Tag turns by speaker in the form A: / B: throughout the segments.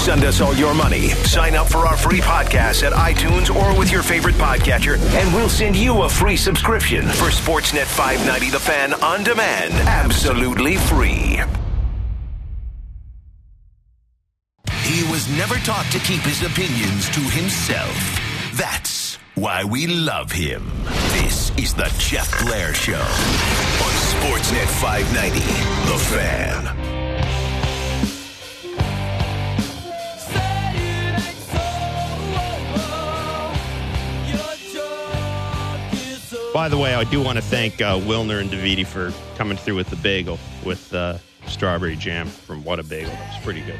A: Send us all your money. Sign up for our free podcast at iTunes or with your favorite podcatcher, and we'll send you a free subscription for Sportsnet 590 The Fan on demand. Absolutely free. He was never taught to keep his opinions to himself. That's why we love him. This is the Jeff Blair Show on Sportsnet 590 The Fan.
B: By the way, I do want to thank Wilner and Davidi for coming through with the bagel with strawberry jam from What a Bagel. That was pretty good.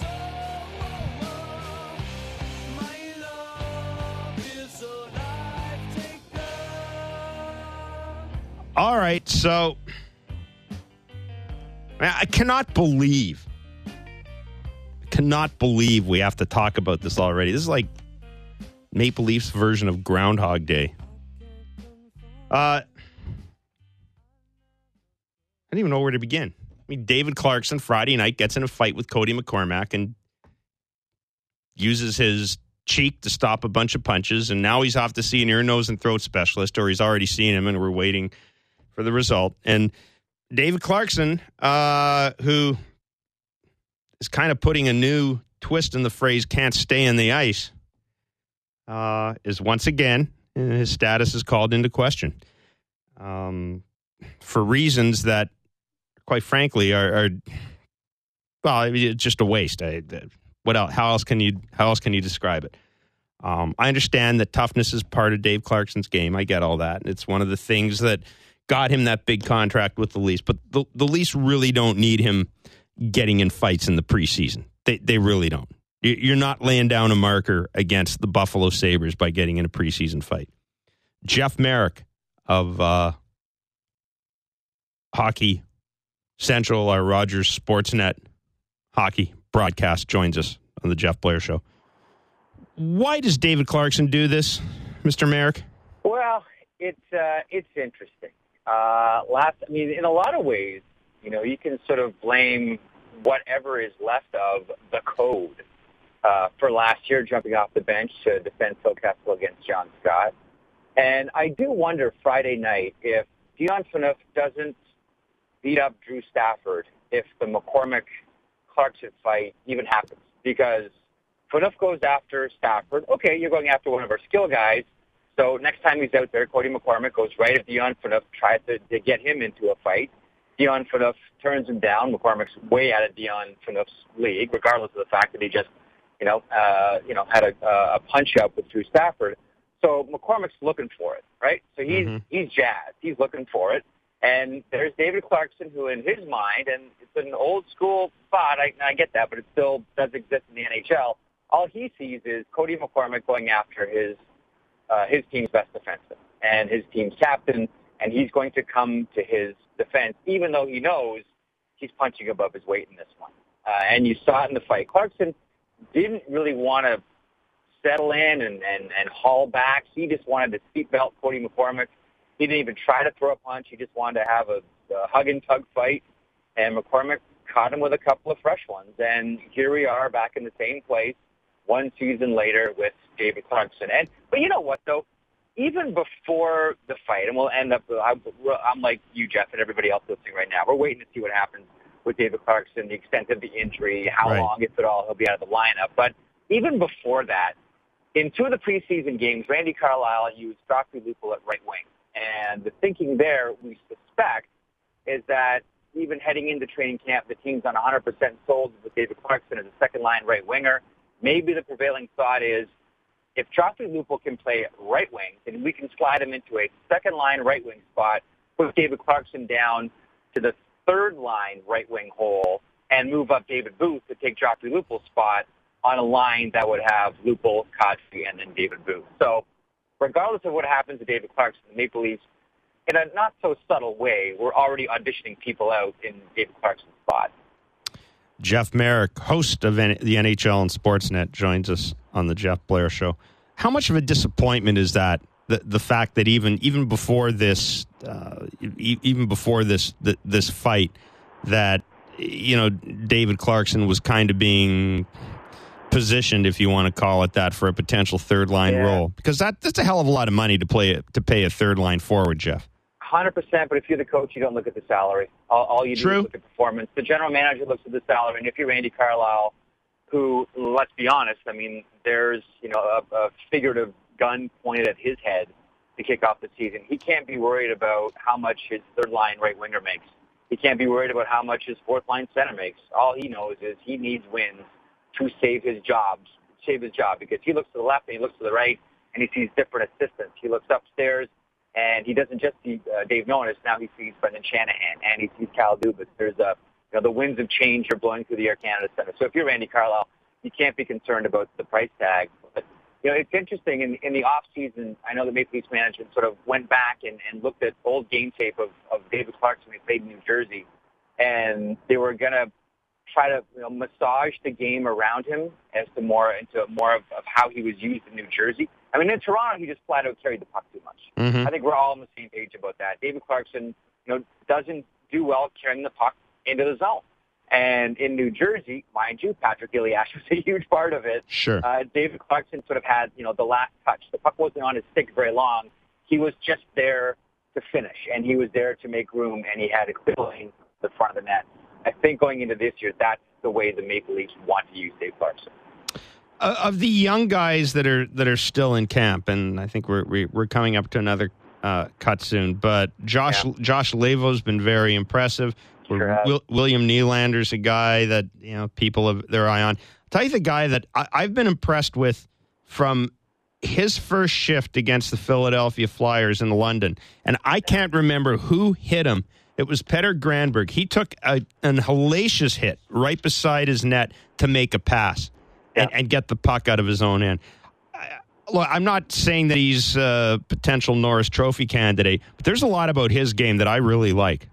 B: All right, so I cannot believe we have to talk about this already. This is like Maple Leafs version of Groundhog Day. I don't even know where to begin. I mean, David Clarkson Friday night gets in a fight with Cody McCormack and uses his cheek to stop a bunch of punches, and now he's off to see an ear, nose, and throat specialist, or he's already seen him, and we're waiting for the result. And David Clarkson, who is kind of putting a new twist in the phrase "can't stay in the ice," is once again, his status is called into question for reasons that, quite frankly, are just a waste. What else? How else can you describe it? I understand that toughness is part of Dave Clarkson's game. I get all that. It's one of the things that got him that big contract with the Leafs. But the Leafs really don't need him getting in fights in the preseason. They really don't. You're not laying down a marker against the Buffalo Sabres by getting in a preseason fight. Jeff Merrick of Hockey Central, our Rogers Sportsnet hockey broadcast, joins us on the Jeff Blair Show. Why does David Clarkson do this, Mr. Merrick?
C: Well, it's interesting. In a lot of ways, you can sort of blame whatever is left of the code for last year jumping off the bench to defend Phil Kessel against John Scott. And I do wonder Friday night if Dion Phaneuf doesn't beat up Drew Stafford if the McCormick-Clarkson fight even happens. Because Phaneuf goes after Stafford. Okay, you're going after one of our skill guys. So next time he's out there, Cody McCormick goes right at Dion Phaneuf, tries to get him into a fight. Dion Phaneuf turns him down. McCormick's way out of Dion Phaneuf's league, regardless of the fact that he just, had a punch-up with Drew Stafford. So McCormick's looking for it, right? So he's jazzed. He's looking for it. And there's David Clarkson, who in his mind, and it's an old-school thought, I get that, but it still does exist in the NHL, all he sees is Cody McCormick going after his team's best defenseman and his team's captain, and he's going to come to his defense, even though he knows he's punching above his weight in this one. And you saw it in the fight. Clarkson didn't really want to settle in and haul back. He just wanted to seatbelt Cody McCormick. He didn't even try to throw a punch. He just wanted to have a hug-and-tug fight, and McCormick caught him with a couple of fresh ones. And here we are back in the same place one season later with David Clarkson. But you know what, though? Even before the fight, and we'll end up, I'm like you, Jeff, and everybody else listening right now, we're waiting to see what happens with David Clarkson, the extent of the injury, how long, if at all, he'll be out of the lineup. But even before that, in two of the preseason games, Randy Carlyle used Joffrey Lupul at right wing. And the thinking there, we suspect, is that even heading into training camp, the team's on 100% sold with David Clarkson as a second-line right winger. Maybe the prevailing thought is, if Joffrey Lupul can play right wing, then we can slide him into a second-line right wing spot, put David Clarkson down to the third-line right wing hole, and move up David Booth to take Joffrey Lupul's spot on a line that would have Lupul, Kadri, and then David Booth. So regardless of what happens to David Clarkson, the Maple Leafs, in a not-so-subtle way, we're already auditioning people out in David Clarkson's spot.
B: Jeff Merrick, host of the NHL and Sportsnet, joins us on the Jeff Blair Show. How much of a disappointment is that? The fact that even before this, this fight, that David Clarkson was kind of being positioned, if you want to call it that, for a potential third line role? Because that's a hell of a lot of money to pay a third line forward, Jeff.
C: 100%, but if you're the coach, you don't look at the salary. All you do is look at performance. The general manager looks at the salary, and if you're Randy Carlyle, who, let's be honest, I mean, there's a figurative gun pointed at his head to kick off the season. He can't be worried about how much his third line right winger makes. He can't be worried about how much his fourth line center makes. All he knows is he needs wins to save his job, because he looks to the left and he looks to the right and he sees different assistants. He looks upstairs and he doesn't just see Dave Nonis. Now he sees Brendan Shanahan and he sees Cal Dubas. There's the winds of change are blowing through the Air Canada Centre. So if you're Randy Carlyle, you can't be concerned about the price tag. But it's interesting in the off season. I know the Maple Leafs management sort of went back and looked at old game tape of David Clarkson when he played in New Jersey, and they were going to try to massage the game around him into more of how he was used in New Jersey. I mean, in Toronto, he just flat out carried the puck too much.
B: Mm-hmm.
C: I think we're all on the same page about that. David Clarkson, doesn't do well carrying the puck into the zone. And in New Jersey, mind you, Patrick Elias was a huge part of it.
B: Sure.
C: David Clarkson sort of had, the last touch. The puck wasn't on his stick very long. He was just there to finish, and he was there to make room, and he had a clear lane to the front of the net. I think going into this year, that's the way the Maple Leafs want to use Dave Clarkson.
B: Of the young guys that are still in camp, and I think we're coming up to another cut soon, but Josh Leivo's been very impressive. William Nylander's a guy that people have their eye on. I'll tell you the guy that I've been impressed with from his first shift against the Philadelphia Flyers in London, and I can't remember who hit him. It was Petter Granberg. He took an hellacious hit right beside his net to make a pass and get the puck out of his own end. Look, I'm not saying that he's a potential Norris Trophy candidate, but there's a lot about his game that I really like.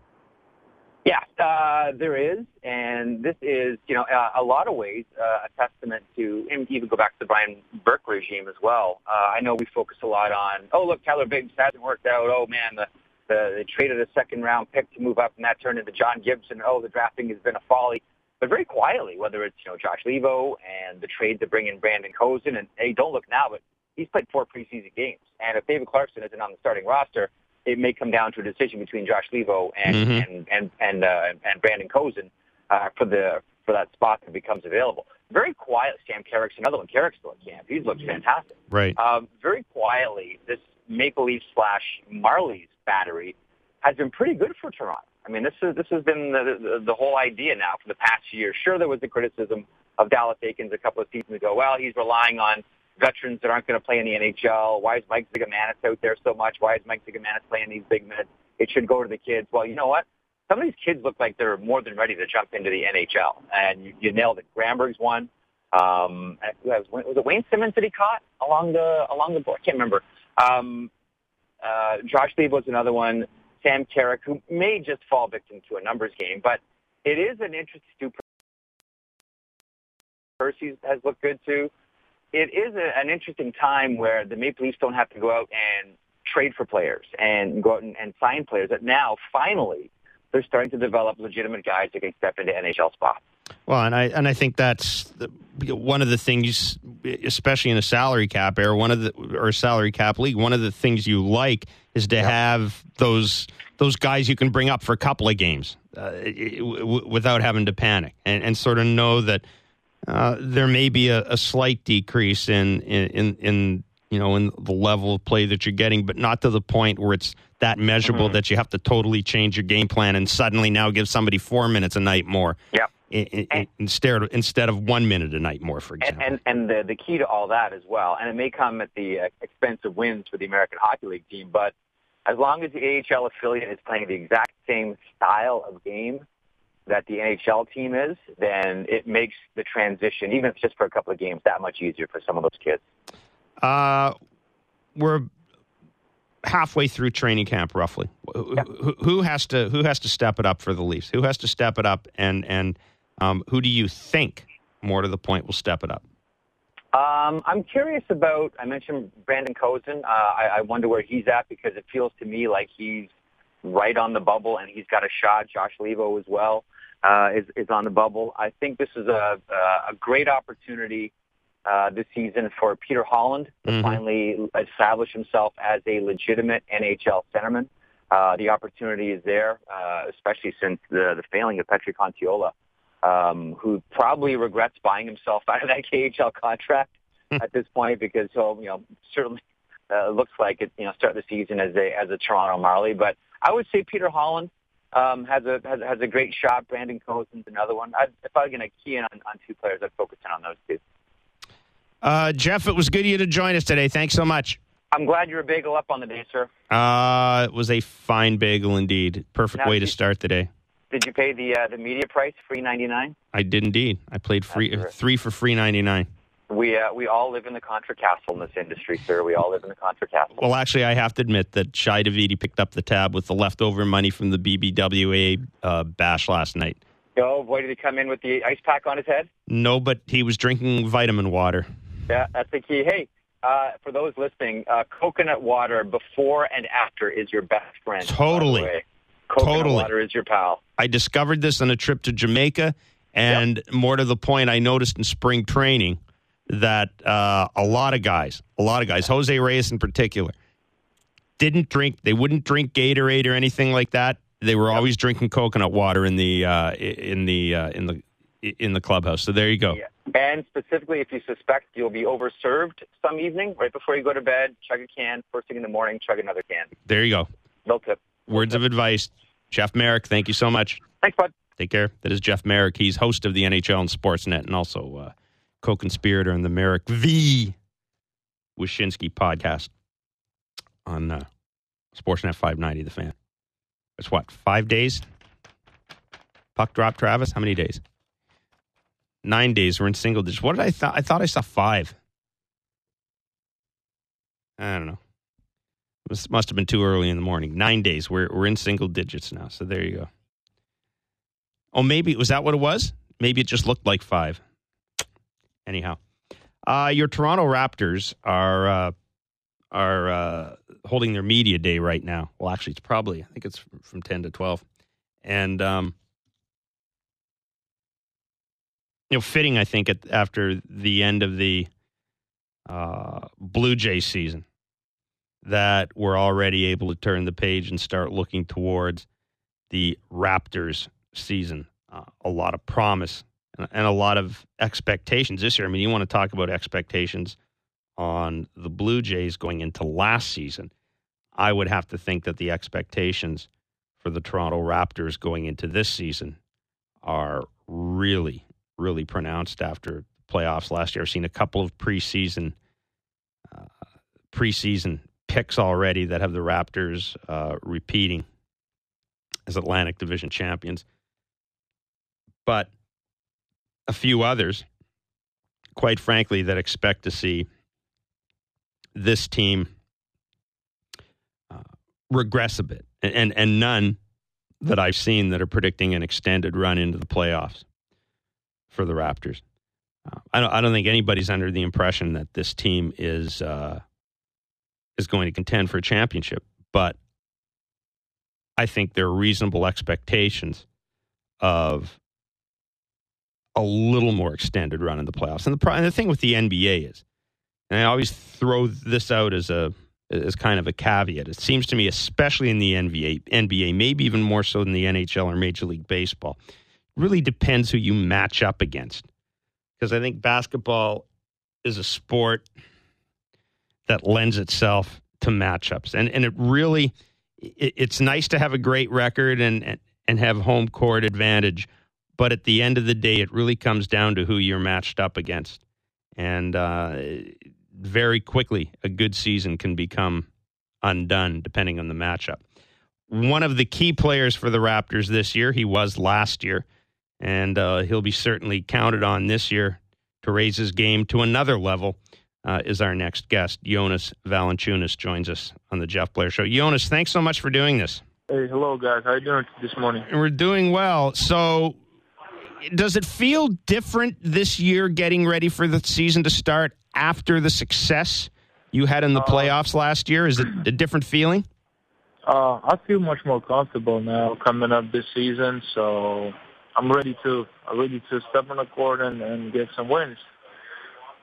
C: Yeah, there is, and this is, a lot of ways a testament to, and even go back to the Brian Burke regime as well. I know we focus a lot on, Tyler Biggs hasn't worked out. Oh, man, they traded a second-round pick to move up, and that turned into John Gibson. The drafting has been a folly. But very quietly, whether it's Josh Leivo and the trade to bring in Brandon Kozun, and hey, don't look now, but he's played 4 preseason games. And if David Clarkson isn't on the starting roster, it may come down to a decision between Josh Leivo and Brandon Kozun for that spot that becomes available. Very quiet. Sam Carrick's another one. Carrick's still at camp. He's looked fantastic.
B: Right.
C: Very quietly, this Maple Leafs / Marlies battery has been pretty good for Toronto. I mean, this has been the whole idea now for the past year. Sure, there was the criticism of Dallas Eakins a couple of seasons ago. Well, he's relying on veterans that aren't going to play in the NHL. Why is Mike Zigomanis out there so much? Why is Mike Zigomanis playing these big minutes? It should go to the kids. Well, you know what? Some of these kids look like they're more than ready to jump into the NHL. And you nailed it. Granberg's one. Was it Wayne Simmons that he caught along the board? I can't remember. Josh Leivo's another one. Sam Carrick, who may just fall victim to a numbers game, but it is an interesting. Stu Percy has looked good too. It is an interesting time where the Maple Leafs don't have to go out and trade for players and go out and sign players. That now, finally, they're starting to develop legitimate guys that can step into NHL spots.
B: Well, and I think that's one of the things, especially in a salary cap era, or salary cap league. One of the things you like is to have those guys you can bring up for a couple of games without having to panic, and sort of know that there may be a slight decrease in the level of play that you're getting, but not to the point where it's that measurable that you have to totally change your game plan and suddenly now give somebody 4 minutes a night more.
C: Yep.
B: Instead of 1 minute a night more, for example.
C: And the key to all that as well, and it may come at the expense of wins for the American Hockey League team, but as long as the AHL affiliate is playing the exact same style of game that the NHL team is, then it makes the transition, even if it's just for a couple of games, that much easier for some of those kids.
B: We're halfway through training camp, roughly. Yeah. Who has to step it up for the Leafs? Who has to step it up, and who do you think, more to the point, will step it up?
C: I'm curious about, I mentioned Brandon Kozun. I wonder where he's at, because it feels to me like he's right on the bubble and he's got a shot. Josh Leivo as well is on the bubble. I think this is a great opportunity this season for Peter Holland to finally establish himself as a legitimate NHL centerman. The opportunity is there, especially since the failing of Petri Kontiola, who probably regrets buying himself out of that KHL contract at this point, because he'll, certainly looks like it, start the season as a Toronto Marley. But I would say Peter Holland has a great shot. Brandon Cozen's another one. If I was going to key in on two players, I'd focus in on those two.
B: Jeff, it was good of you to join us today. Thanks so much.
C: I'm glad you're a bagel up on the day, sir.
B: It was a fine bagel indeed. Perfect way to start the day.
C: Did you pay the media price, $3.99?
B: I did indeed. I played three for $3.99.
C: We all live in the Contra Castle in this industry, sir. We all live in the Contra Castle.
B: Well, actually, I have to admit that Shai Davidi picked up the tab with the leftover money from the BBWA bash last night.
C: Oh, boy, did he come in with the ice pack on his head?
B: No, but he was drinking vitamin water.
C: Yeah, that's the key. Hey, for those listening, coconut water before and after is your best friend.
B: Totally.
C: Coconut water is your pal.
B: I discovered this on a trip to Jamaica, and more to the point, I noticed in spring training that a lot of guys, Jose Reyes in particular, didn't drink. They wouldn't drink Gatorade or anything like that. They were always drinking coconut water in the clubhouse. So there you go.
C: Yeah. And specifically, if you suspect you'll be overserved some evening, right before you go to bed, chug a can. First thing in the morning, chug another can.
B: There you go.
C: No tip.
B: Words of advice. Jeff Marek, thank you so much.
C: Thanks, bud.
B: Take care. That is Jeff Marek. He's host of the NHL and Sportsnet, and also co-conspirator in the Marek v. Wyshynski podcast on Sportsnet 590, The Fan. It's what, 5 days? Puck drop, Travis? How many days? 9 days. We're in single digits. What did I thought? I thought I saw 5. I don't know. This must have been too early in the morning. 9 days. We're in single digits now. So there you go. Oh, maybe was that what it was? Maybe it just looked like 5. Anyhow, your Toronto Raptors are holding their media day right now. Well, actually, I think it's from 10 to 12, and fitting, I think, after the end of the Blue Jays season, that we're already able to turn the page and start looking towards the Raptors season. A lot of promise and a lot of expectations this year. I mean, you want to talk about expectations on the Blue Jays going into last season. I would have to think that the expectations for the Toronto Raptors going into this season are really, really pronounced after playoffs last year. I've seen a couple of preseason picks already that have the Raptors repeating as Atlantic Division champions. But a few others, quite frankly, that expect to see this team regress a bit, and none that I've seen that are predicting an extended run into the playoffs for the Raptors. I don't think anybody's under the impression that this team is going to contend for a championship, but I think there are reasonable expectations of a little more extended run in the playoffs. And the thing with the NBA is, and I always throw this out as kind of a caveat, it seems to me, especially in the NBA, maybe even more so than the NHL or Major League Baseball, it really depends who you match up against. Because I think basketball is a sport that lends itself to matchups. And it really, it's nice to have a great record and have home court advantage. But at the end of the day, it really comes down to who you're matched up against. And very quickly, a good season can become undone depending on the matchup. One of the key players for the Raptors this year, he was last year, and he'll be certainly counted on this year to raise his game to another level, is our next guest. Jonas Valanciunas joins us on the Jeff Blair Show. Jonas, thanks so much for doing this.
D: Hey, hello, guys. How are you doing this morning?
B: We're doing well. So does it feel different this year getting ready for the season to start after the success you had in the playoffs last year? Is it a different feeling?
D: I feel much more comfortable now coming up this season, so I'm ready to step on the court and get some wins.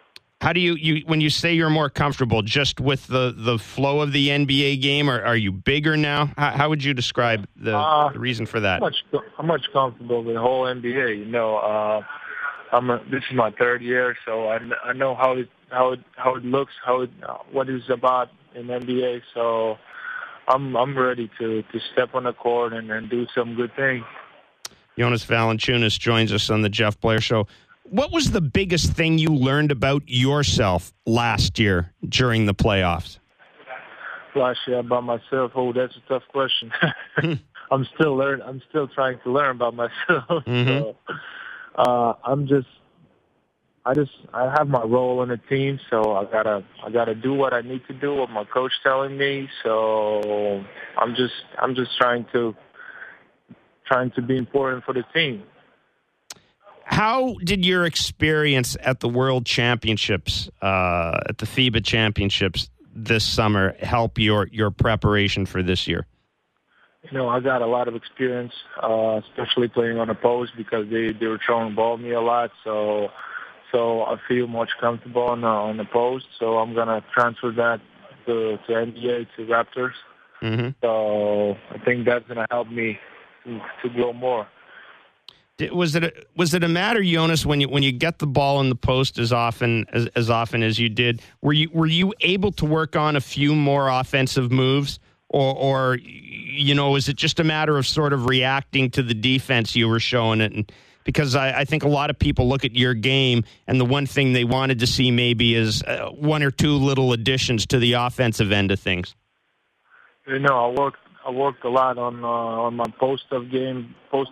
B: How do you when you say you're more comfortable, just with the flow of the NBA game, or are you bigger now? How would you describe the reason for that?
D: I'm much comfortable with the whole NBA. You know, this is my third year, so I know how it looks, what it's about in NBA. So I'm ready to step on the court and do some good things.
B: Jonas Valanciunas joins us on the Jeff Blair Show. What was the biggest thing you learned about yourself last year during the playoffs?
D: Last year about myself? Oh, that's a tough question. I'm still learning. I'm still trying to learn about myself.
B: Mm-hmm.
D: So, I have my role in the team, so I gotta do what I need to do, what my coach telling me. So I'm just trying to be important for the team.
B: How did your experience at the World Championships, at the FIBA Championships this summer, help your preparation for this year?
D: You know, I got a lot of experience, especially playing on the post because they were throwing the ball at me a lot. So I feel much comfortable on the post. So I'm gonna transfer that to NBA, to Raptors.
B: Mm-hmm.
D: So I think that's gonna help me to grow more.
B: Was it a matter, Jonas, when you get the ball in the post as often as you did? Were you able to work on a few more offensive moves, or you know, is it just a matter of sort of reacting to the defense you were showing it? And because I think a lot of people look at your game, and the one thing they wanted to see maybe is one or two little additions to the offensive end of things.
D: You know, I worked a lot on my post-up games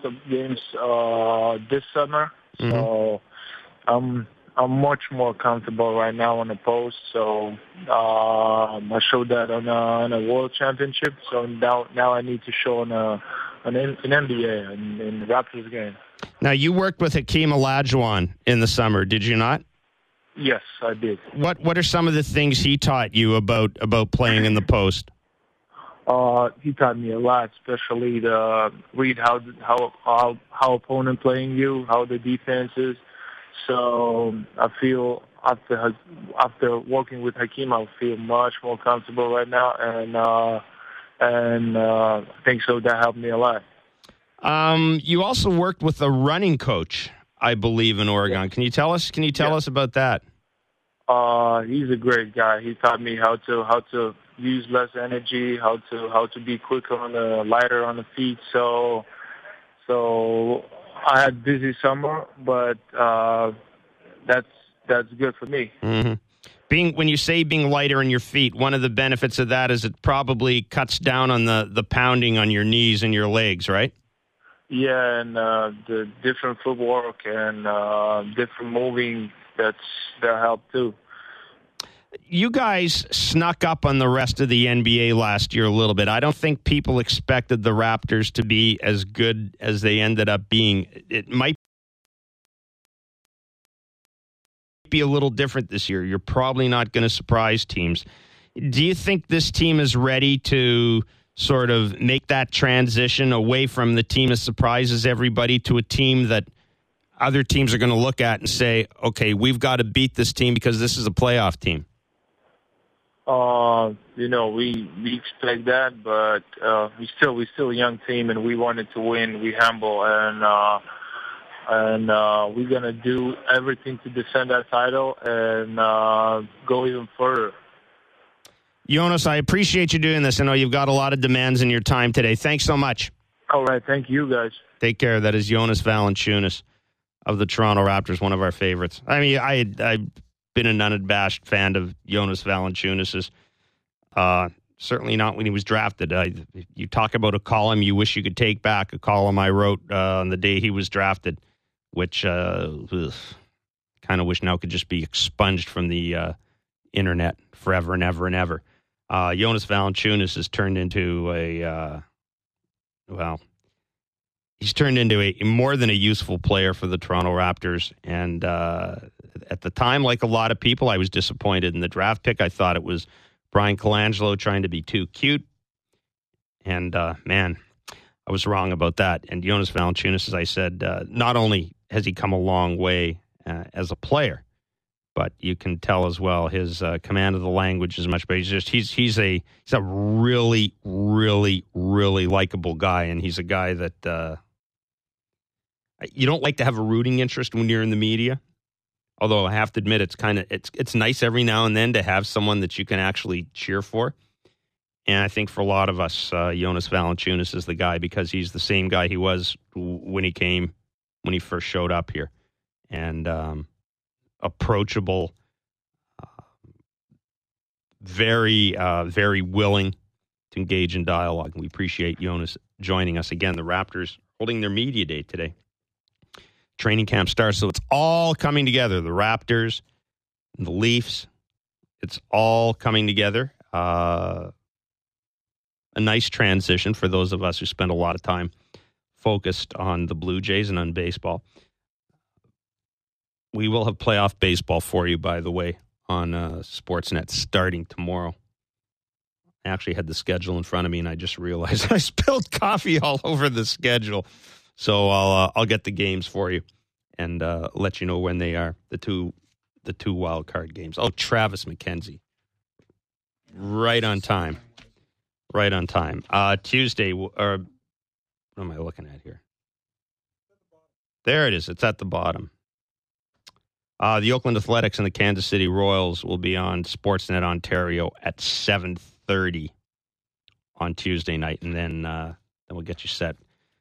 D: this summer.
B: Mm-hmm.
D: So I'm much more comfortable right now on the post. So I showed that on a World Championship. So now I need to show an NBA in the Raptors game.
B: Now, you worked with Hakeem Olajuwon in the summer, did you not?
D: Yes, I did.
B: What are some of the things he taught you about playing in the post?
D: He taught me a lot, especially to read how opponent playing you, how the defense is. So I feel after working with Hakeem, I feel much more comfortable right now, and I think so that helped me a lot.
B: You also worked with a running coach, I believe, in Oregon. Can you tell us us about that?
D: He's a great guy. He taught me how to use less energy, how to be quicker lighter on the feet. So I had busy summer, but that's good for me.
B: Mm-hmm. When you say being lighter on your feet, one of the benefits of that is it probably cuts down on the pounding on your knees and your legs, right?
D: Yeah, and the different footwork and different moving, that helped too.
B: You guys snuck up on the rest of the NBA last year a little bit. I don't think people expected the Raptors to be as good as they ended up being. It might be a little different this year. You're probably not going to surprise teams. Do you think this team is ready to sort of make that transition away from the team that surprises everybody to a team that other teams are going to look at and say, okay, we've got to beat this team because this is a playoff team?
D: You know, we expect that, but we still a young team, and we wanted to win. We humble, and we're gonna do everything to defend that title and go even further.
B: Jonas, I appreciate you doing this. I know you've got a lot of demands in your time today. Thanks so much.
D: All right, thank you, guys.
B: Take care. That is Jonas Valanciunas of the Toronto Raptors, one of our favorites. I mean, I've been an unabashed fan of Jonas Valanciunas. Certainly not when he was drafted. You talk about a column you wish you could take back, a column I wrote on the day he was drafted, which kind of wish now could just be expunged from the internet forever and ever and ever. Jonas Valanciunas has turned into he's turned into a more than a useful player for the Toronto Raptors. And at the time, like a lot of people, I was disappointed in the draft pick. I thought it was Brian Colangelo trying to be too cute. And, man, I was wrong about that. And Jonas Valanciunas, as I said, not only has he come a long way as a player, but you can tell as well his command of the language is much better. He's a really, really, really likable guy, and he's a guy that you don't like to have a rooting interest when you're in the media. Although I have to admit, it's nice every now and then to have someone that you can actually cheer for. And I think for a lot of us, Jonas Valanciunas is the guy, because he's the same guy he was when he first showed up here, and approachable, very, very willing to engage in dialogue. And we appreciate Jonas joining us again. The Raptors holding their media day today. Training camp starts, so it's all coming together. The Raptors, the Leafs, it's all coming together. A nice transition for those of us who spend a lot of time focused on the Blue Jays and on baseball. We will have playoff baseball for you, by the way, on Sportsnet starting tomorrow. I actually had the schedule in front of me, and I just realized I spilled coffee all over the schedule. So I'll get the games for you and let you know when they are, the two wild card games. Oh, Travis McKenzie, right on time. Right on time. Tuesday, or what am I looking at here? There it is. It's at the bottom. The Oakland Athletics and the Kansas City Royals will be on Sportsnet Ontario at 7:30 on Tuesday night, and then we'll get you set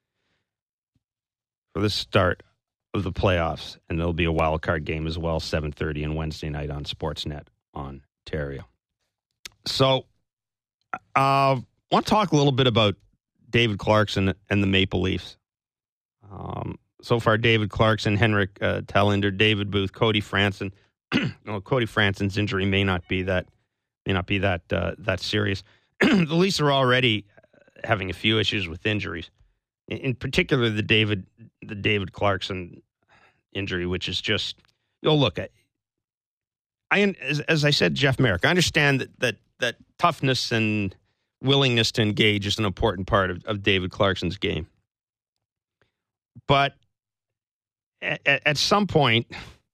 B: for the start of the playoffs, and there'll be a wild card game as well, 7:30 on Wednesday night on Sportsnet Ontario. So, I want to talk a little bit about David Clarkson and the Maple Leafs. So far, David Clarkson, Henrik Telander, David Booth, Cody Franson. Cody Franson's injury may not be that serious. The Leafs are already having a few issues with injuries. In particular, the David Clarkson injury, which is just, look, as I said, Jeff Merrick, I understand that toughness and willingness to engage is an important part of David Clarkson's game. But at some point,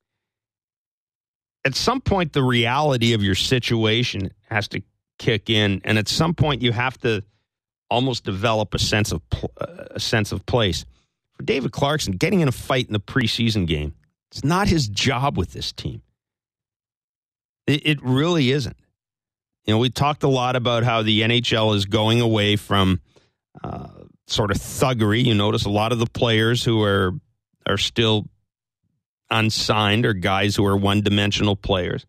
B: the reality of your situation has to kick in, and at some point, you have to almost develop a sense of place. For David Clarkson, getting in a fight in the preseason game, it's not his job with this team. It really isn't. We talked a lot about how the NHL is going away from sort of thuggery. You notice a lot of the players who are still unsigned are guys who are one-dimensional players.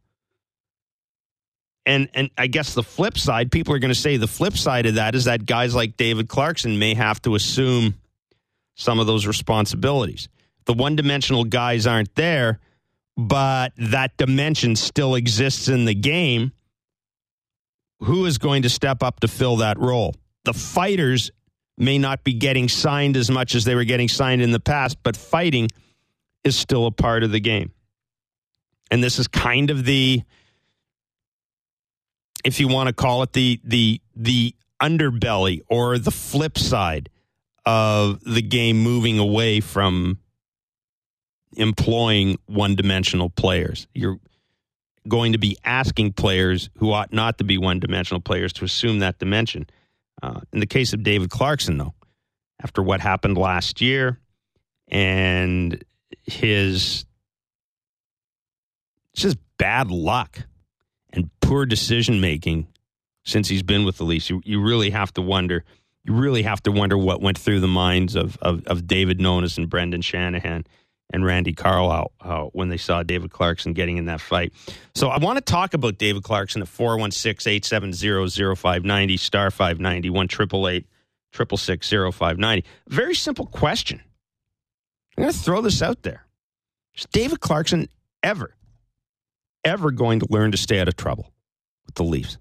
B: And I guess the flip side, people are going to say the flip side of that is that guys like David Clarkson may have to assume some of those responsibilities. The one-dimensional guys aren't there, but that dimension still exists in the game. Who is going to step up to fill that role? The fighters may not be getting signed as much as they were getting signed in the past, but fighting is still a part of the game. And this is kind of the, if you want to call it the underbelly or the flip side of the game, moving away from employing one-dimensional players. You're going to be asking players who ought not to be one-dimensional players to assume that dimension. In the case of David Clarkson, though, after what happened last year and his just bad luck and poor decision-making since he's been with the Leafs, you really have to wonder. You really have to wonder what went through the minds of David Nonis and Brendan Shanahan and Randy Carlyle when they saw David Clarkson getting in that fight. So I want to talk about David Clarkson at 416-870-0590, star 590, 1-888-866-0590. Very simple question. I'm going to throw this out there. Is David Clarkson ever going to learn to stay out of trouble with the Leafs?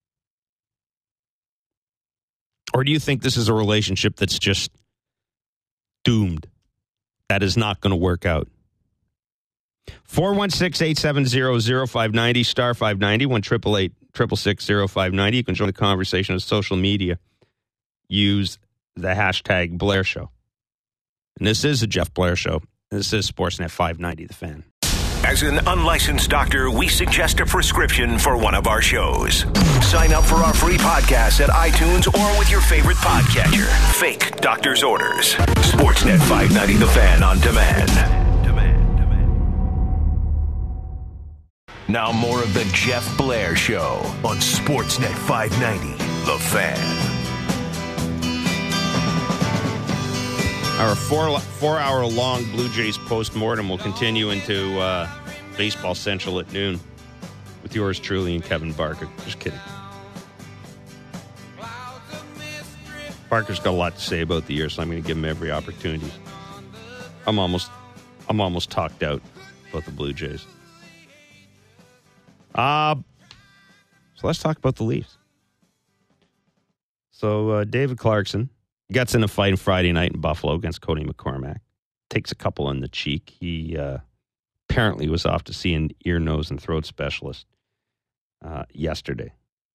B: Or do you think this is a relationship that's just doomed? That is not going to work out. 416-870-0590, star 590, 1-888-866-0590. You can join the conversation on social media. Use the hashtag Blair Show. And this is a Jeff Blair Show. This is Sportsnet 590, The Fan.
A: As an unlicensed doctor, we suggest a prescription for one of our shows. Sign up for our free podcast at iTunes or with your favorite podcatcher. Fake doctor's orders. Sportsnet 590 The Fan on demand. Now more of the Jeff Blair Show on Sportsnet 590 The Fan.
B: Our four-hour-long Blue Jays postmortem will continue into Baseball Central at noon with yours truly and Kevin Barker. Just kidding. Barker's got a lot to say about the year, so I'm going to give him every opportunity. I'm almost talked out about the Blue Jays. So let's talk about the Leafs. So David Clarkson gets in a fight on Friday night in Buffalo against Cody McCormack. Takes a couple in the cheek. He apparently was off to see an ear, nose, and throat specialist yesterday.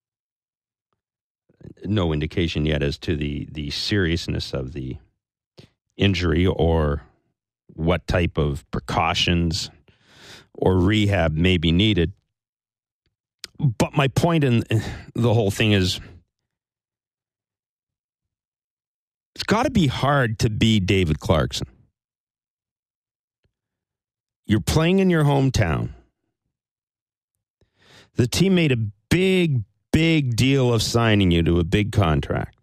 B: No indication yet as to the seriousness of the injury or what type of precautions or rehab may be needed. But my point in the whole thing is, it's got to be hard to be David Clarkson. You're playing in your hometown. The team made a big deal of signing you to a big contract.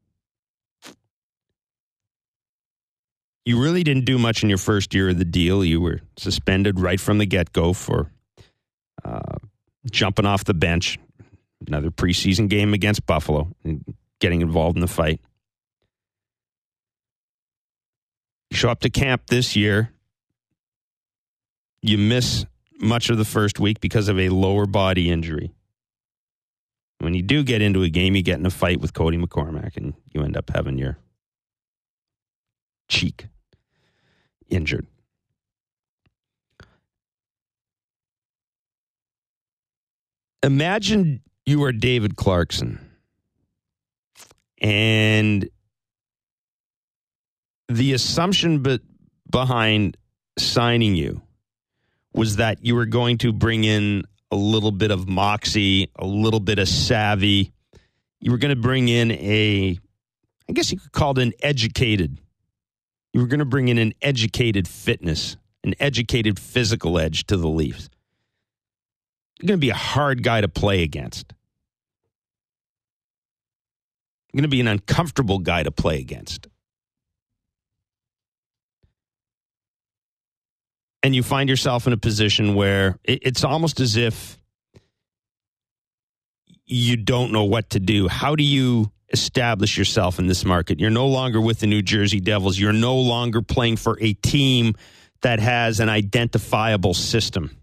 B: You really didn't do much in your first year of the deal. You were suspended right from the get-go for jumping off the bench. Another preseason game against Buffalo and getting involved in the fight. You show up to camp this year. You miss much of the first week because of a lower body injury. When you do get into a game, you get in a fight with Cody McCormack and you end up having your cheek injured. Imagine you are David Clarkson and the assumption behind signing you was that you were going to bring in a little bit of moxie, a little bit of savvy. You were going to bring in I guess you could call it you were going to bring in an educated fitness, an educated physical edge to the Leafs. You're going to be a hard guy to play against. You're going to be an uncomfortable guy to play against. And you find yourself in a position where it's almost as if you don't know what to do. How do you establish yourself in this market? You're no longer with the New Jersey Devils. You're no longer playing for a team that has an identifiable system.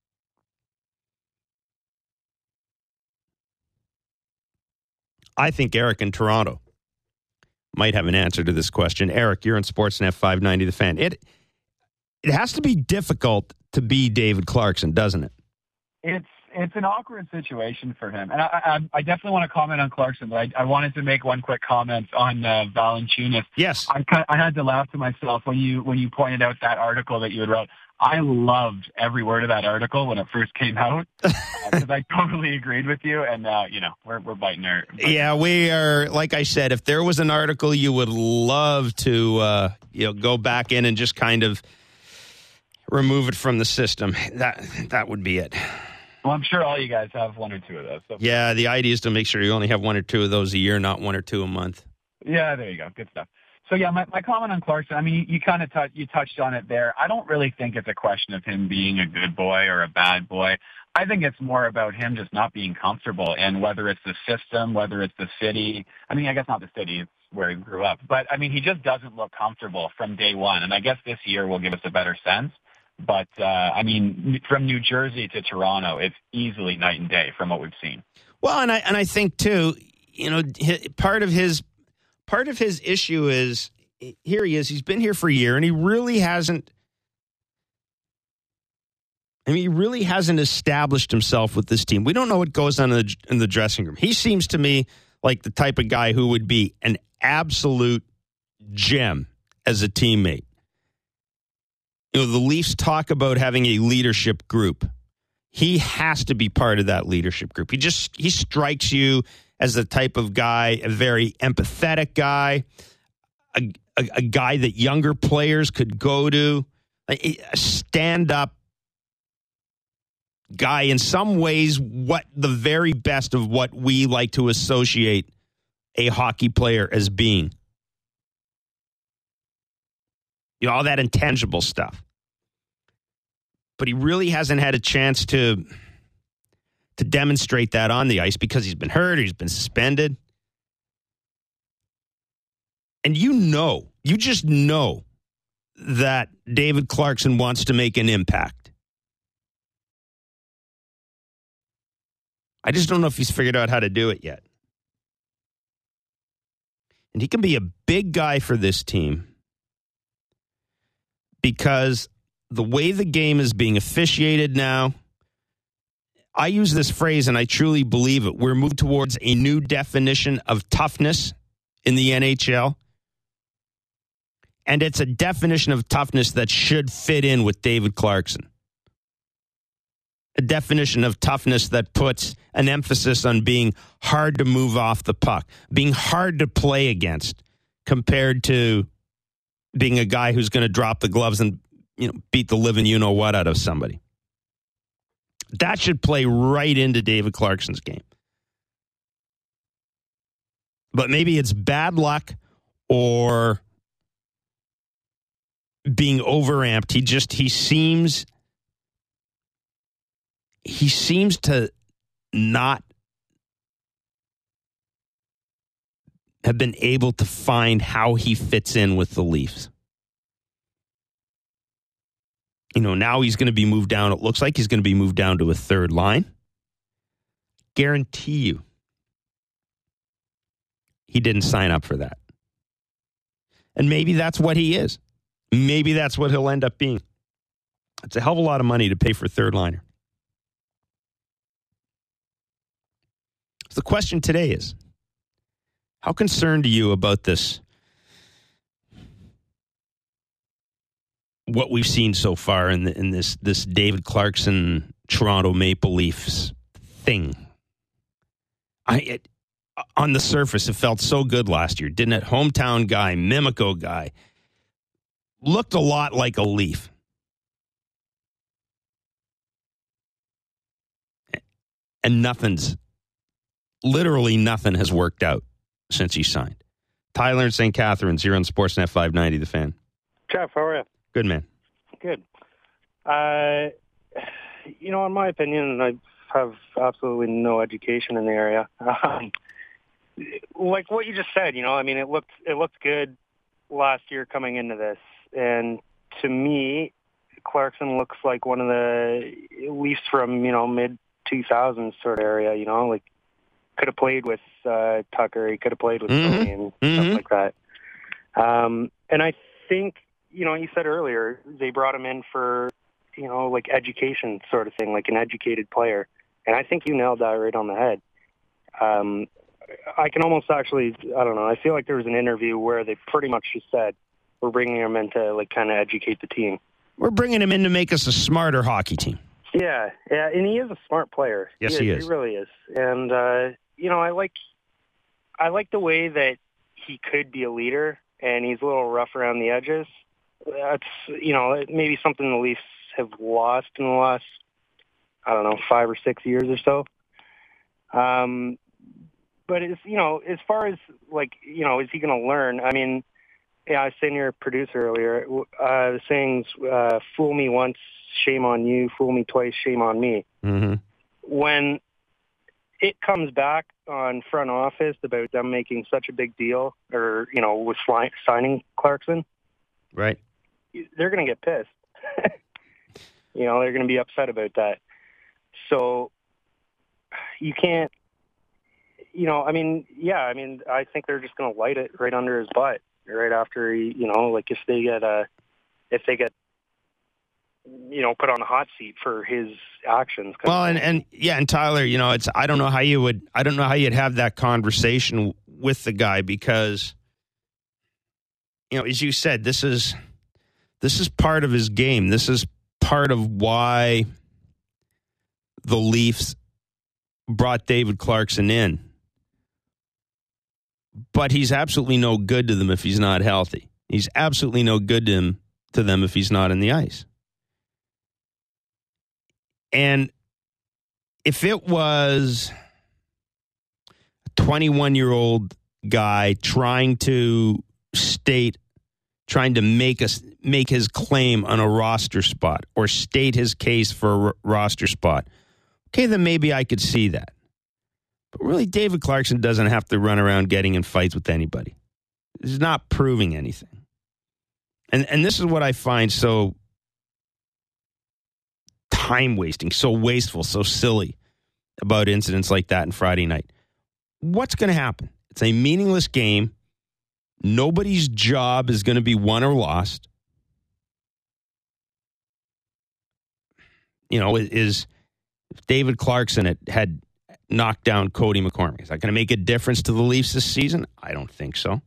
B: I think Eric in Toronto might have an answer to this question. Eric, you're on Sportsnet 590 The Fan. It has to be difficult to be David Clarkson, doesn't it?
E: It's an awkward situation for him. And I definitely want to comment on Clarkson, but I wanted to make one quick comment on Valanciunas.
B: Yes.
E: I had to laugh to myself when you pointed out that article that you had wrote. I loved every word of that article when it first came out because I totally agreed with you. And, we're biting our...
B: Yeah, we are, like I said, if there was an article you would love to go back in and just kind of remove it from the system, that would be it.
E: Well, I'm sure all you guys have one or two of those. So.
B: Yeah, the idea is to make sure you only have one or two of those a year, not one or two a month.
E: Yeah, there you go. Good stuff. So, yeah, my comment on Clarkson, I mean, you kind of touched on it there. I don't really think it's a question of him being a good boy or a bad boy. I think it's more about him just not being comfortable, and whether it's the system, whether it's the city. I mean, I guess not the city, it's where he grew up. But, I mean, he just doesn't look comfortable from day one, and I guess this year will give us a better sense. But, I mean, from New Jersey to Toronto, it's easily night and day from what we've seen.
B: Well, and I think, too, part of his issue is, here he is, he's been here for a year, and he really hasn't established himself with this team. We don't know what goes on in the dressing room. He seems to me like the type of guy who would be an absolute gem as a teammate. The Leafs talk about having a leadership group. He has to be part of that leadership group. He strikes you as the type of guy, a very empathetic guy, a guy that younger players could go to, a stand-up guy, in some ways, what the very best of what we like to associate a hockey player as being. All that intangible stuff. But he really hasn't had a chance to demonstrate that on the ice because he's been hurt or he's been suspended. And you just know that David Clarkson wants to make an impact. I just don't know if he's figured out how to do it yet. And he can be a big guy for this team because the way the game is being officiated now, I use this phrase and I truly believe it. We're moving towards a new definition of toughness in the NHL. And it's a definition of toughness that should fit in with David Clarkson. A definition of toughness that puts an emphasis on being hard to move off the puck, being hard to play against, compared to being a guy who's going to drop the gloves and beat the living you-know-what out of somebody. That should play right into David Clarkson's game. But maybe it's bad luck or being overamped. He seems to not have been able to find how he fits in with the Leafs. Now he's going to be moved down. It looks like he's going to be moved down to a third line. Guarantee you, he didn't sign up for that. And maybe that's what he is. Maybe that's what he'll end up being. It's a hell of a lot of money to pay for a third liner. So the question today is, how concerned are you about this? What we've seen so far in this David Clarkson Toronto Maple Leafs thing. On the surface, it felt so good last year, didn't it? Hometown guy, Mimico guy, looked a lot like a Leaf. And literally nothing has worked out since he signed. Tyler in St. Catharines, you're on Sportsnet 590, The Fan.
F: Jeff, how are you?
B: Good, man.
F: Good. In my opinion, I have absolutely no education in the area. Like what you just said, it looked good last year coming into this. And to me, Clarkson looks like one of the Leafs from, mid-2000s sort of area, could have played with Tucker. He could have played with Tony and stuff like that. And I think, you said earlier, they brought him in for, education sort of thing, like an educated player. And I think you nailed that right on the head. I can almost actually, I don't know, I feel like there was an interview where they pretty much just said, we're bringing him in to, kind of educate the team.
B: We're bringing him in to make us a smarter hockey team.
F: Yeah, and he is a smart player.
B: Yes, he is.
F: He really is. And, I like the way that he could be a leader, and he's a little rough around the edges. That's, maybe something the Leafs have lost in the last, 5 or 6 years or so. But it's, as far as is he going to learn? I mean, I was saying to your producer earlier, the sayings, fool me once, shame on you, fool me twice, shame on me.
B: Mm-hmm.
F: When it comes back on front office about them making such a big deal or, with signing Clarkson,
B: right?
F: They're going to get pissed. They're going to be upset about that. So you can't, I think they're just going to light it right under his butt right after he, if they get put on the hot seat for his actions.
B: Well, and Tyler, I don't know how you'd have that conversation with the guy because, as you said, this is This is part of his game. This is part of why the Leafs brought David Clarkson in. But he's absolutely no good to them if he's not healthy. He's absolutely no good to them if he's not in the ice. And if it was a 21-year-old guy trying to make his claim on a roster spot or state his case for a roster spot, okay, then maybe I could see that. But really, David Clarkson doesn't have to run around getting in fights with anybody. He's not proving anything. And this is what I find so time-wasting, so wasteful, so silly about incidents like that on Friday night. What's going to happen? It's a meaningless game. Nobody's job is going to be won or lost. You know, is David Clarkson had knocked down Cody McCormick, is that going to make a difference to the Leafs this season? I don't think so.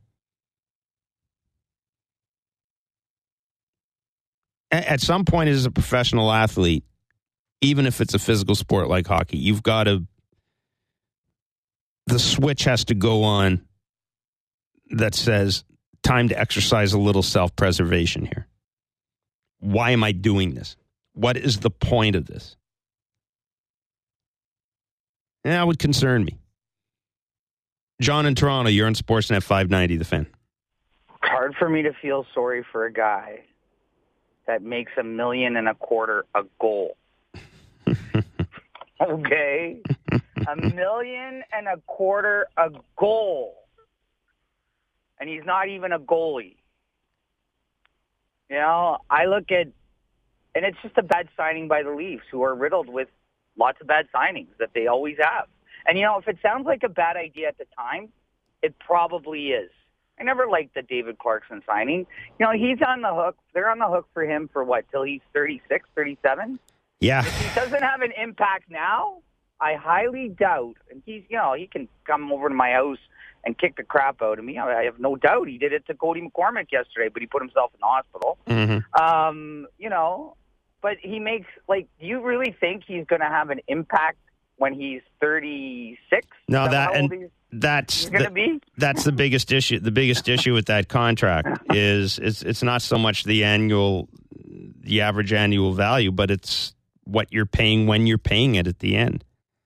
B: At some point as a professional athlete, even if it's a physical sport like hockey, you've got to, the switch has to go on that says, time to exercise a little self-preservation here. Why am I doing this? What is the point of this? And that would concern me. John in Toronto, you're on Sportsnet 590, The Fan.
G: Hard for me to feel sorry for a guy that makes $1.25 million a goal. Okay? $1.25 million a goal. And he's not even a goalie. You know, I look at, and it's just a bad signing by the Leafs, who are riddled with lots of bad signings that they always have. And, you know, if it sounds like a bad idea at the time, it probably is. I never liked the David Clarkson signing. You know, he's on the hook. They're on the hook for him for what, till he's 36, 37?
B: Yeah.
G: If he doesn't have an impact now, I highly doubt, and he's, you know, he can come over to my house and kick the crap out of me. I have no doubt he did it to Cody McCormick yesterday, but he put himself in the hospital.
B: Mm-hmm.
G: You know, but he makes, like, do you really think he's going to have an impact when he's 36?
B: No,
G: that's going to be?
B: That's the biggest issue. The biggest issue with that contract is it's not so much the average annual value, but it's what you're paying when you're paying it at the end.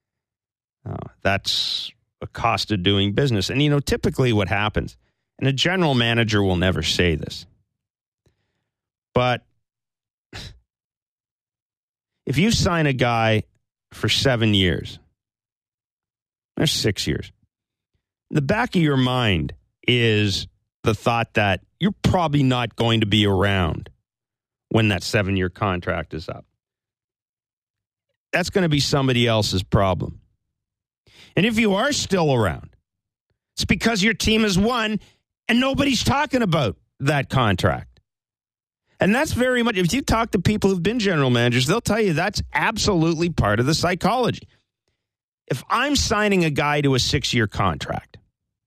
B: That's a cost of doing business. And, you know, typically what happens, and a general manager will never say this, but if you sign a guy for 7 years, or 6 years, the back of your mind is the thought that you're probably not going to be around when that 7-year contract is up. That's going to be somebody else's problem. And if you are still around, it's because your team has won and nobody's talking about that contract. And that's very much, if you talk to people who've been general managers, they'll tell you that's absolutely part of the psychology. If I'm signing a guy to a 6-year contract,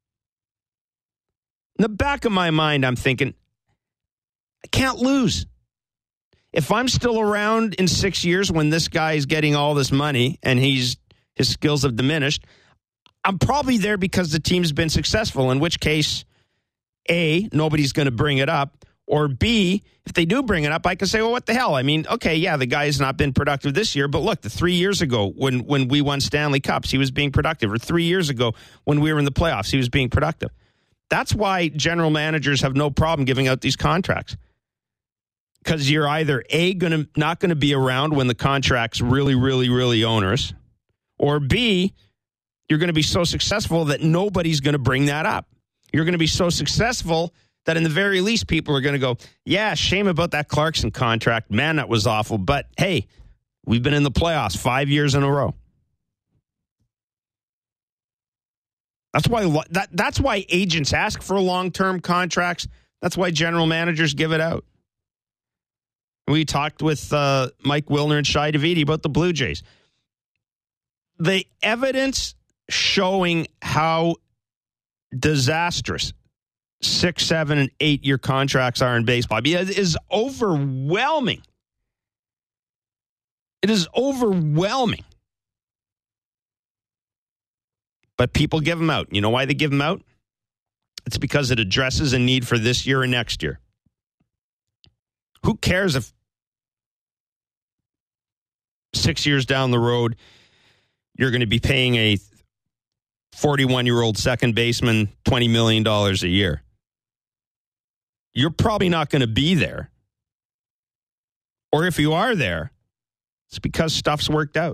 B: in the back of my mind, I'm thinking, I can't lose. If I'm still around in 6 years when this guy is getting all this money and his skills have diminished, I'm probably there because the team's been successful, in which case, A, nobody's going to bring it up, or B, if they do bring it up, I can say, well, what the hell? I mean, okay, yeah, the guy has not been productive this year, but look, the 3 years ago when we won Stanley Cups, he was being productive, or 3 years ago when we were in the playoffs, he was being productive. That's why general managers have no problem giving out these contracts. Because you're either A, not going to be around when the contract's really, really, really onerous, or B, you're going to be so successful that nobody's going to bring that up. You're going to be so successful that in the very least people are going to go, yeah, shame about that Clarkson contract. Man, that was awful. But hey, we've been in the playoffs 5 years in a row. That's why agents ask for long-term contracts. That's why general managers give it out. We talked with Mike Wilner and Shai Davidi about the Blue Jays. The evidence showing how disastrous 6, 7, and 8-year contracts are in baseball. I mean, it is overwhelming. It is overwhelming. But people give them out. You know why they give them out? It's because it addresses a need for this year and next year. Who cares if 6 years down the road, you're going to be paying a 41-year-old second baseman $20 million a year? You're probably not going to be there. Or if you are there, it's because stuff's worked out.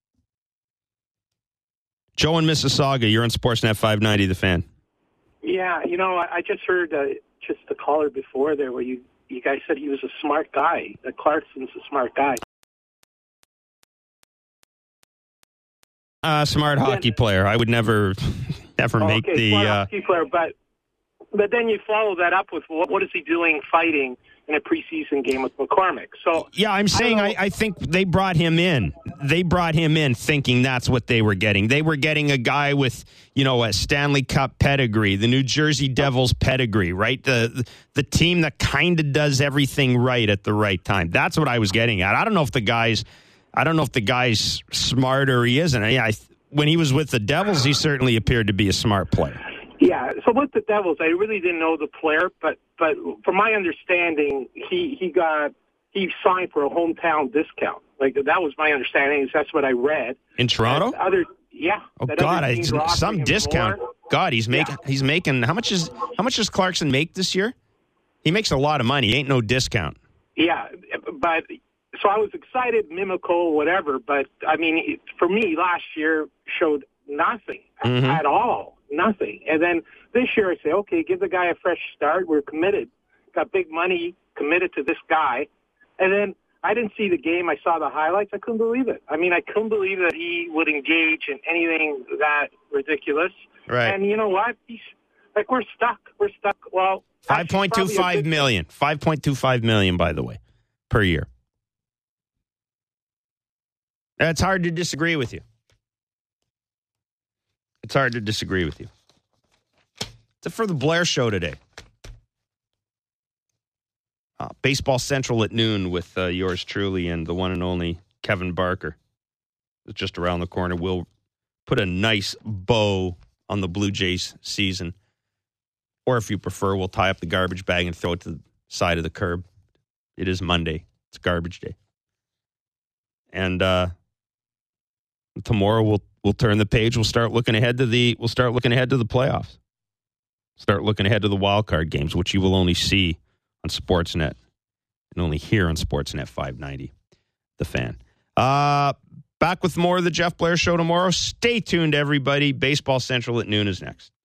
B: Joe in Mississauga, you're on Sportsnet 590, The Fan.
H: Yeah, I just heard just the caller before there where you guys said he was a smart guy, that Clarkson's a smart guy.
B: Smart hockey player. I would never make the...
H: smart hockey player, but then you follow that up with what is he doing fighting in a preseason game with McCormick? So
B: yeah, I'm saying I think they brought him in. They brought him in thinking that's what they were getting. They were getting a guy with, a Stanley Cup pedigree, the New Jersey Devils pedigree, right? The team that kind of does everything right at the right time. That's what I was getting at. I don't know if the guy's smart or he isn't. Yeah, when he was with the Devils, he certainly appeared to be a smart player.
H: Yeah, so with the Devils, I really didn't know the player, but from my understanding, he signed for a hometown discount. Like that was my understanding. That's what I read.
B: In Toronto?
H: Oh
B: God, some discount.
H: More.
B: God, he's making how much does Clarkson make this year? He makes a lot of money. Ain't no discount.
H: Yeah, but so I was excited, Mimico, whatever. But I mean, for me, last year showed nothing at all. Nothing. And then this year I say, okay, give the guy a fresh start. We're committed. Got big money committed to this guy. And then I didn't see the game. I saw the highlights. I couldn't believe it. I mean, I couldn't believe that he would engage in anything that ridiculous.
B: Right.
H: And you know what? We're stuck. We're stuck. Well,
B: $5.25 million. $5.25 million, by the way, per year. It's hard to disagree with you. It's hard to disagree with you. It's it for the Blair Show today. Baseball Central at noon with yours truly and the one and only Kevin Barker. It's just around the corner. We'll put a nice bow on the Blue Jays season. Or if you prefer, we'll tie up the garbage bag and throw it to the side of the curb. It is Monday. It's garbage day. And tomorrow we'll turn the page. We'll start looking ahead to the playoffs. Start looking ahead to the wild card games, which you will only see on Sportsnet and only hear on Sportsnet 590. The Fan. Back with more of the Jeff Blair Show tomorrow. Stay tuned, everybody. Baseball Central at noon is next.